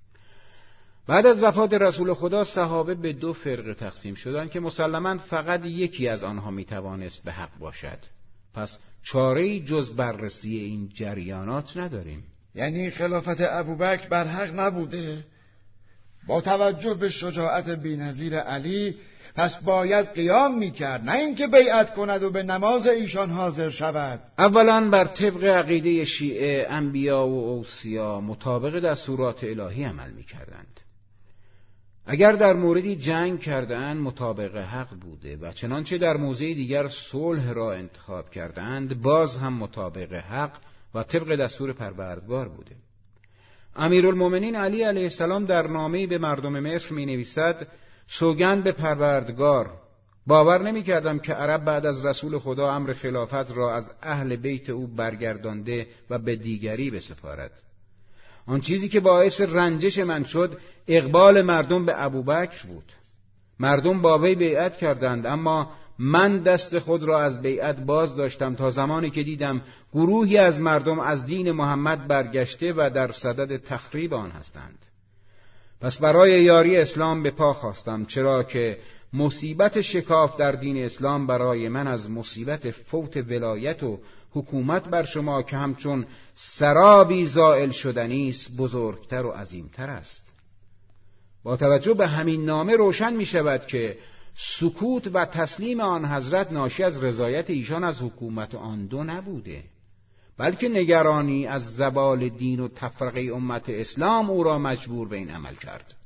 S3: بعد از وفات رسول خدا صحابه به دو فرقه تقسیم شدند که مسلماً فقط یکی از آنها میتوانست به حق باشد. پس چاره‌ای جز بررسی این جریانات نداریم.
S2: یعنی خلافت ابوبکر بر حق نبوده؟ با توجه به شجاعت بی‌نظیر علی پس باید قیام میکرد، نه اینکه بیعت کند و به نماز ایشان حاضر شود.
S3: اولا بر طبق عقیده شیعه انبیا و اوصیا مطابق دستورات الهی عمل میکردند. اگر در موردی جنگ کردند مطابق حق بوده و چنانچه در موضع دیگر صلح را انتخاب کردند باز هم مطابق حق و طبق دستور پروردگار بوده. امیرالمؤمنین علی علیه السلام در نامه‌ای به مردم مصر می نویسد سوگند به پروردگار باور نمی کردم که عرب بعد از رسول خدا امر خلافت را از اهل بیت او برگردانده و به دیگری بسپارد. آن چیزی که باعث رنجش من شد اقبال مردم به ابوبکر بود. مردم با وی بیعت کردند، اما من دست خود را از بیعت باز داشتم تا زمانی که دیدم گروهی از مردم از دین محمد برگشته و در صدد تخریب آن هستند. پس برای یاری اسلام به پا خواستم، چرا که مصیبت شکاف در دین اسلام برای من از مصیبت فوت ولایت و حکومت بر شما که همچون سرابی زائل شدنی است بزرگتر و عظیمتر است. با توجه به همین نامه روشن می شود که سکوت و تسلیم آن حضرت ناشی از رضایت ایشان از حکومت آن دو نبوده، بلکه نگرانی از زوال دین و تفرقه امت اسلام او را مجبور به این عمل کرد.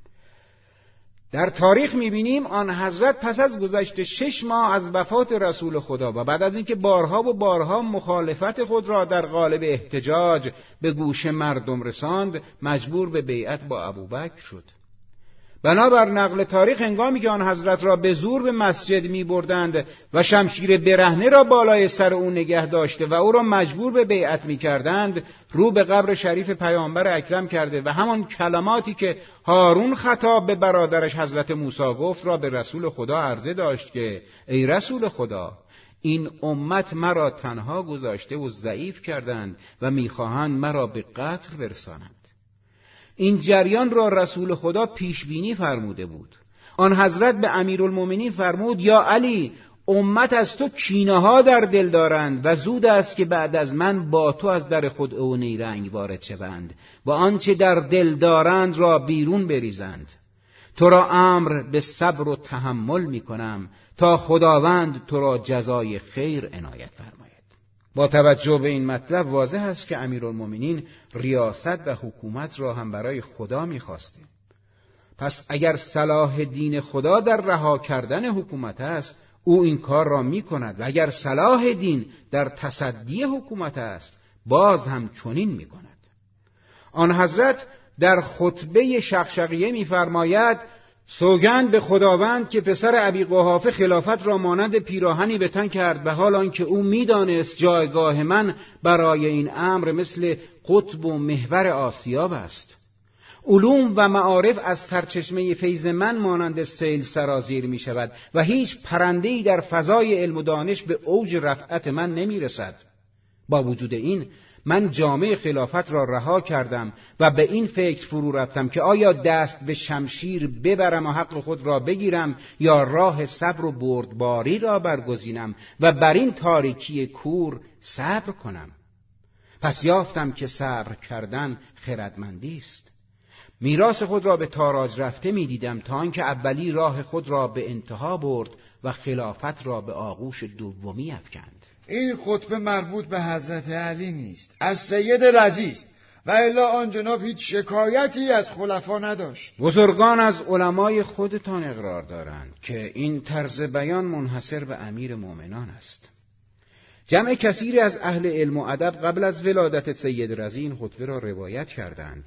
S3: در تاریخ می‌بینیم آن حضرت پس از گذشت شش ماه از وفات رسول خدا و بعد از اینکه بارها و بارها مخالفت خود را در قالب احتجاج به گوش مردم رساند مجبور به بیعت با ابوبکر شد. بنابر نقل تاریخ هنگامی که آن حضرت را به زور به مسجد می بردند و شمشیر برهنه را بالای سر او نگه داشته و او را مجبور به بیعت می کردند رو به قبر شریف پیامبر اکرم کرده و همان کلماتی که هارون خطاب به برادرش حضرت موسی گفت را به رسول خدا عرضه داشت که ای رسول خدا، این امت مرا تنها گذاشته و ضعیف کردند و میخواهند مرا به قتل برسانند. این جریان را رسول خدا پیش بینی فرموده بود. آن حضرت به امیرالمؤمنین فرمود یا علی، امت از تو کینه ها در دل دارند و زود است که بعد از من با تو از در خود او نیرنگ وارد شوند و آنچه در دل دارند را بیرون بریزند. تو را امر به صبر و تحمل می کنم تا خداوند تو را جزای خیر عنایت فرماید. با توجه به این مطلب واضح است که امیرالمومنین ریاست و حکومت را هم برای خدا می‌خواسته. پس اگر صلاح دین خدا در رها کردن حکومت است، او این کار را می‌کند و اگر صلاح دین در تصدی حکومت است، باز هم چنین می‌کند. آن حضرت در خطبه شقشقیه می‌فرماید: سوگند به خداوند که پسر ابی قحافه خلافت را مانند پیراهنی به تن کرد، به حال آنکه او می‌دانست جایگاه من برای این امر مثل قطب و محور آسیاب است. علوم و معارف از سرچشمه فیض من مانند سیل سرازیر می شود و هیچ پرنده‌ای در فضای علم و دانش به اوج رفعت من نمی رسد. با وجود این من جامعه خلافت را رها کردم و به این فکر فرو رفتم که آیا دست به شمشیر ببرم و حق خود را بگیرم یا راه صبر و بردباری را برگزینم و بر این تاریکی کور صبر کنم. پس یافتم که صبر کردن خردمندی است. میراث خود را به تاراج رفته می دیدم تا آنکه اولی راه خود را به انتها برد و خلافت را به آغوش دومی افکند.
S2: این خطبه مربوط به حضرت علی نیست، از سید رضی است و الا آن جناب هیچ شکایتی از خلفا نداشت.
S3: بزرگان از علمای خودتان اقرار دارند که این طرز بیان منحصر به امیر مومنان است. جمع کثیری از اهل علم و ادب قبل از ولادت سید رضی این خطبه را روایت کردند.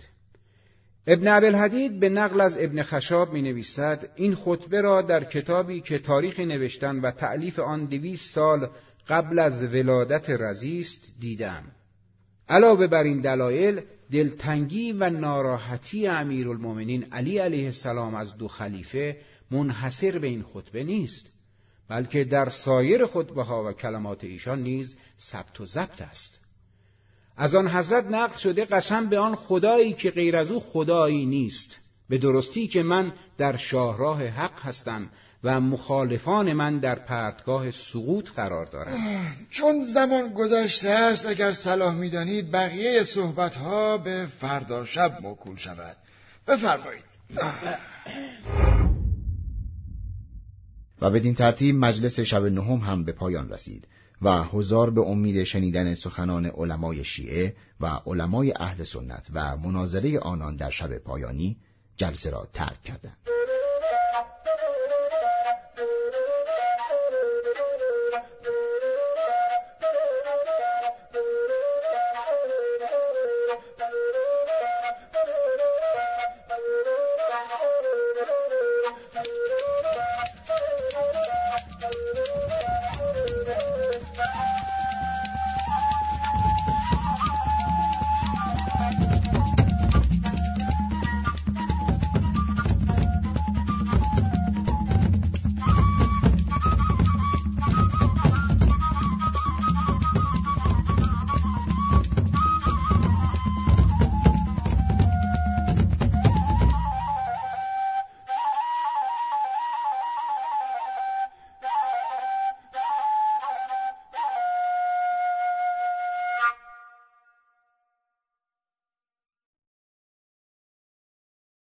S3: ابن ابی‌الحدید به نقل از ابن خشاب می نویسد: این خطبه را در کتابی که تاریخ نوشتن و تألیف آن دویست سال قبل از ولادت رضی است دیدم. علاوه بر این دلایل، دلتنگی و ناراحتی امیرالمومنین علی علیه السلام از دو خلیفه منحصر به این خطبه نیست، بلکه در سایر خطبه ها و کلمات ایشان نیز ثبت و ضبط است. از آن حضرت نقل شده: قسم به آن خدایی که غیر از او خدایی نیست، به درستی که من در شاهراه حق هستم و مخالفان من در پرتگاه سقوط قرار دارند.
S2: چون زمان گذشته است، اگر صلاح می‌دانید بقیه صحبت‌ها به فردا شب موکول شود. بفرمایید.
S1: و بدین ترتیب مجلس شب نهم هم به پایان رسید و حضار به امید شنیدن سخنان علمای شیعه و علمای اهل سنت و مناظره آنان در شب پایانی جلسه را ترک کردند.